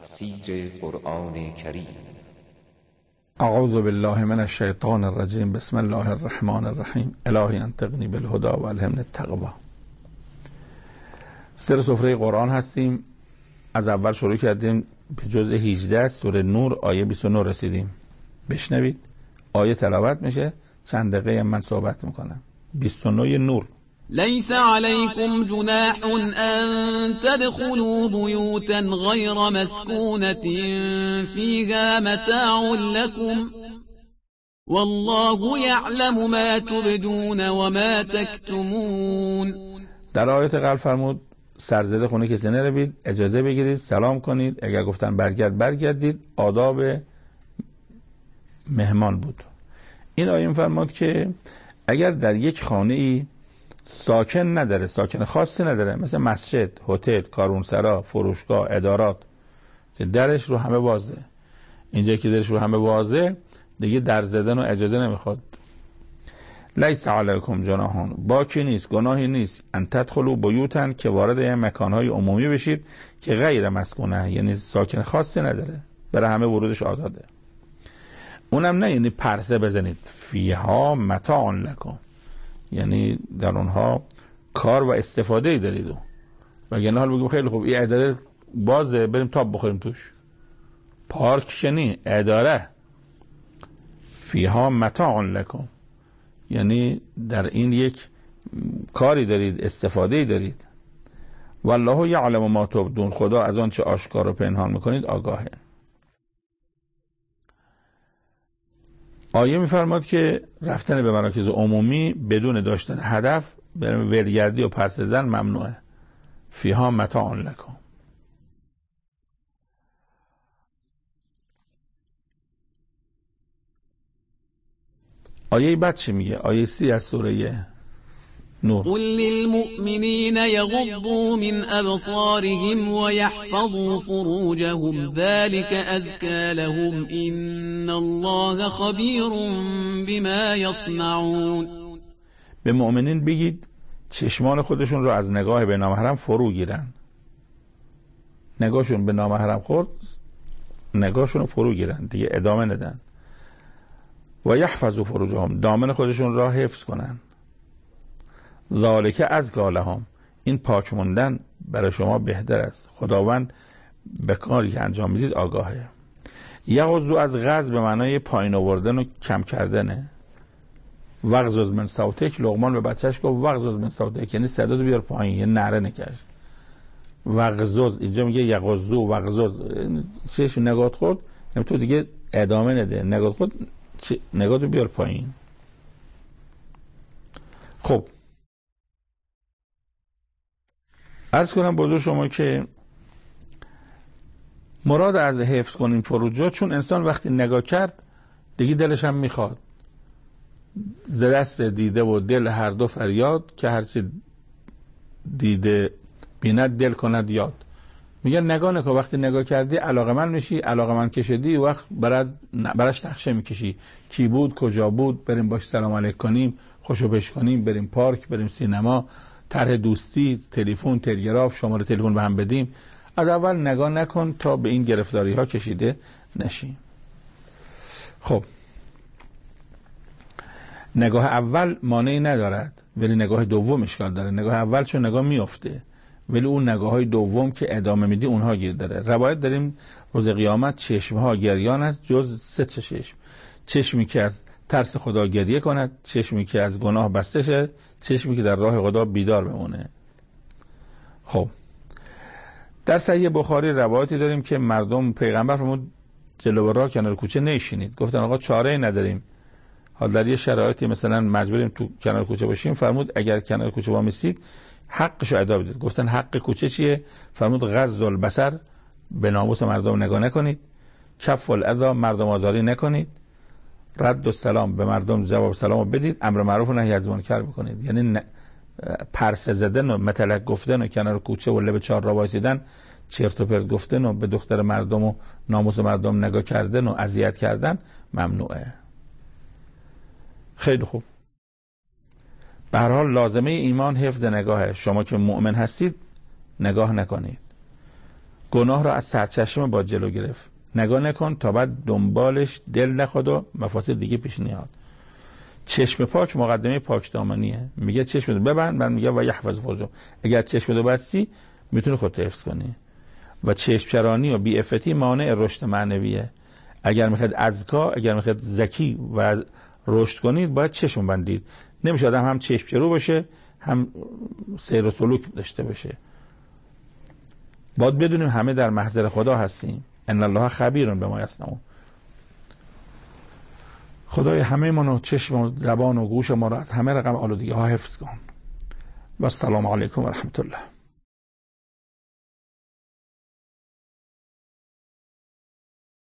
تفسیر قرآن کریم. اعوذ بالله من الشیطان الرجیم. بسم الله الرحمن الرحیم. الهی انطقنی بالهدی و الهمنی التقوی. سر سفره قرآن هستیم. از اول شروع کردیم به جزء 18 سوره نور آیه 29 رسیدیم. بشنوید آیه تلاوت میشه، چند دقیقه من صحبت میکنم. 29 نور. ليس عليكم جناح أن تدخلوا بيوتا غير مسكونة فيها متاع لكم والله يعلم ما تبدون وما تكتمون. در آیات قبل فرمود سرزده خونه کسی نروید، اجازه بگیرید، سلام کنید، اگر گفتن برگردید. آداب مهمان بود. این آیه می‌فرماد که اگر در یک خانه ای ساکن نداره، ساکن خاصی نداره، مثل مسجد، هتل، کاروانسرا، فروشگاه، ادارات که درش رو همه بازه، اینجا که درش رو همه بازه دیگه در زدن و اجازه نمیخواد. لیس علیکم جناح، باکی نیست، گناهی نیست، ان تدخلوا بیوتا، که وارد این مکانهای عمومی بشید که غیر مسکونه، یعنی ساکن خاصی نداره، برای همه ورودش آزاده. اونم نه یعنی پرسه بزنید. فیها متاع لکم، یعنی در اونها کار و استفاده ای دارید. و اگه حال بگیم خیلی خوب این اداره بازه، بریم تاب بخوریم توش. پارک شنی، اداره. فیها متاع لکم، یعنی در این یک کاری دارید، استفاده ای دارید. والله یعلم ما تبدون، خدا از آن چه آشکار و پنهان میکنید آگاهه. آیه میفرماد که رفتن به مراکز عمومی بدون داشتن هدف، برای ولگردی و پرسیدن ممنوعه. فیها متاع لکم. آیه بعد چی میگه؟ آیه 30 از سوره نور. قل للمؤمنين يغضوا من أبصارهم ويحفظوا فروجهم ذلك أزكى لهم إن الله خبير بما يصنعون. به مؤمنین بگید چشمان خودشون رو از نگاه به نامحرم فرو گیرن. نگاهشون به نامحرم خورد، نگاهشون رو فرو گیرن، دیگه ادامه ندن. و یحفظوا فروجهم، دامن خودشون را حفظ کنن. ذالک ازکی لهم، این پاک موندن برای شما بهتر است. خداوند به کاری که انجام میدید آگاهه. یغضوا، از غض به معنای پایین آوردن و کم کردنه. وغضض من صوتک، لقمان به بچهش گفت وغضض من صوتک، یعنی صدا رو بیار پایین، یه نره نکش. وغضض اینجا میگه یغضوا وغضض، چش نگات خود تو دیگه ادامه نده، نگات خود نگات رو بیار پایین. خب عرض کنم بزرگ شما که مراد از حفظ کنیم فروجات، چون انسان وقتی نگاه کرد دیگه دلش هم میخواد. ز دست دیده و دل هر دو فریاد، که هرچی دیده بیند دل کند یاد. میگن نگاه نکن، وقتی نگاه کردی علاقمند میشی، علاقمند کشیدی، وقت براش نقشه میکشی. کی بود، کجا بود، بریم باش سلام علیک کنیم، خوشو بش کنیم، بریم پارک، بریم سینما، طرح دوستی، تلفن، تلگراف، شماره تلفن به هم بدیم. از اول نگاه نکن تا به این گرفتاری ها کشیده نشی. خب نگاه اول مانعی ندارد، ولی نگاه دوم اشکال داره. نگاه اول چون نگاه میفته، ولی اون نگاه های دوم که ادامه میدی اونها گیر داره. روایت داریم روز قیامت چشمها گریان است جز 3 چشم. چشمی که از ترس خدا گریه کند، چشمی که از گناه بسته شد، چشمی که در راه خدا بیدار بمونه. خب در صحیح بخاری روایتی داریم که مردم، پیغمبر فرمود جلو راه کنار کوچه نشینید. گفتن آقا چاره‌ای نداریم، حال در یه شرایطی مثلا مجبوریم تو کنار کوچه باشیم. فرمود اگر کنار کوچه وایسید حقشو ادا بدید. گفتن حق کوچه چیه؟ فرمود غض البصر، به ناموس مردم نگاه نکنید. کف الاذی، مردم آزاری نکنید. رد السلام، به مردم جواب سلامو بدید. امر معروف و نهی از منکر بکنید. یعنی پرسه زدن و متلک گفتن و کنار کوچه و لب چهار راه وایسیدن، چرت و پرت گفتن و به دختر مردم و ناموس مردم نگاه کردن و اذیت کردن ممنوعه. خیلی خوب. به هر حال لازمه ایمان حفظ نگاهه. شما که مؤمن هستید نگاه نکنید. گناه را از سرچشمه با جلو گرفت. نگاه نکن تا بعد دنبالش دل نخواد و مفاسد دیگه پیش نیاد. چشم پاک مقدمه پاک دامنیه. میگه چشمتو ببند، من میگه و یحفظ فروجهم. اگر چشمتو بستی میتونی خودت حفظ کنی. و چشم چرانی و بی افتی مانع رشد معنویه. اگر میخواد ازکا، اگر میخواد ذکی و رشد کنید باید چشم بندید. نمیشه آدم هم چشم چرو باشه هم سیر و سلوک داشته باشه. باید بدونیم همه در محضر خدا هستیم. ان الله خبیر بما یصنعون. خدای همه منو، چشم و زبان و گوش ما رو از همه رقم آلودگی ها حفظ کن. و السلام علیکم و رحمت الله.